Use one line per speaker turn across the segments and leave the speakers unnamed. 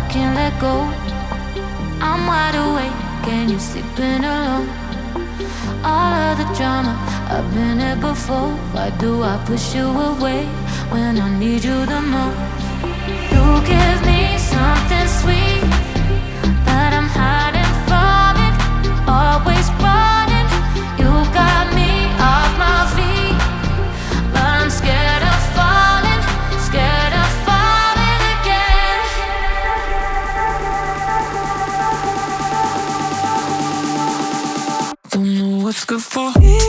can't let go. I'm wide awake and you're sleeping alone. All of the drama, I've been here before. Why do I push you away when I need you the most? You give me something sweet, but I'm hiding from it. Always running, you got me off my feet, but I'm scared of falling, scared of falling again.
Don't know what's good for.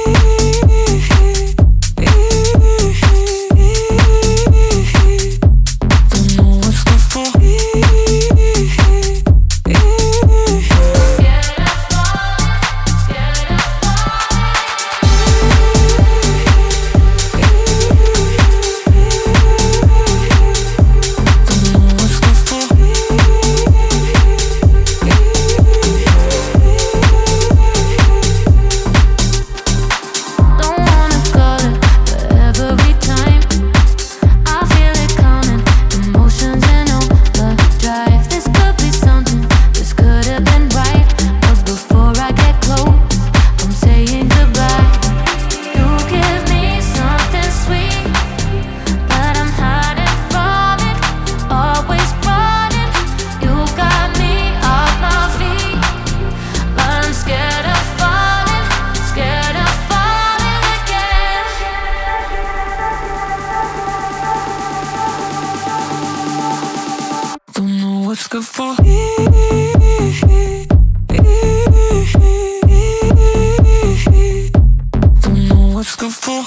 What's good for? Don't know what's good for.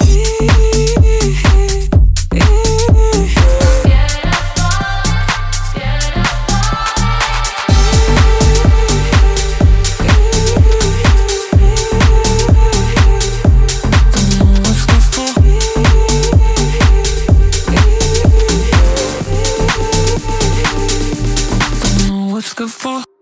What's good for?